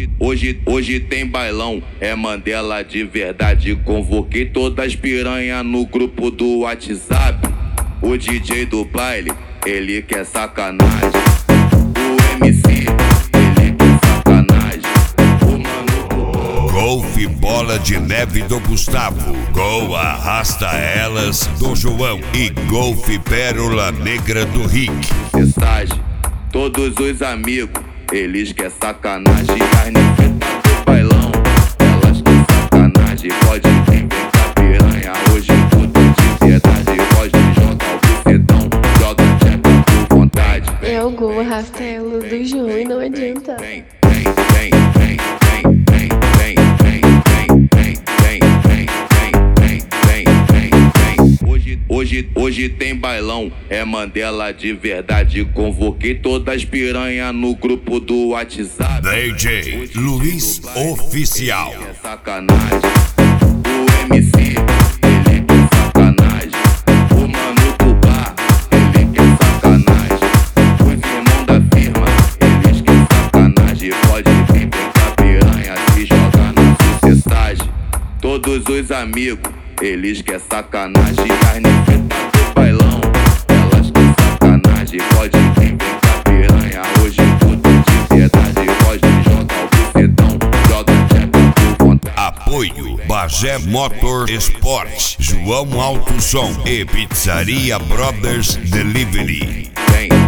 Hoje tem bailão, é Mandela de verdade. Convoquei todas as piranha no grupo do WhatsApp. O DJ do baile, ele quer sacanagem. O MC, ele quer sacanagem. O mano Golfe Bola de Neve do Gustavo, Gol Arrasta Elas do João e Golfe Pérola Negra do Rick. Mensagem, todos os amigos, eles quer sacanagem. As nefitas do bailão, elas quer sacanagem. Pode vir, vem cá piranha, hoje tudo é de verdade. Pode jogar o bucetão, joga a tcheca por vontade. É o Gol Arrasta Elas do João e não adianta. Hoje tem bailão, é Mandela de verdade. Convoquei todas as piranha no grupo do WhatsApp. DJ Luiz Oficial. É sacanagem. O MC, ele quer sacanagem. O mano do bar, ele quer sacanagem. Os irmãos da firma, eles quer sacanagem. Pode vir, vem cá piranha, se joga na sucessagem. Todos os amigos, eles quer sacanagem. As nefitas do bailão, elas quer sacanagem. Pode vir, vem cá piranha, hoje tudo é de verdade. Pode jogar o bucetão, joga a tcheca por vontade. Apoio Bagé Motor Sport, João Alto Som e Pizzaria Brothers Delivery. Vem.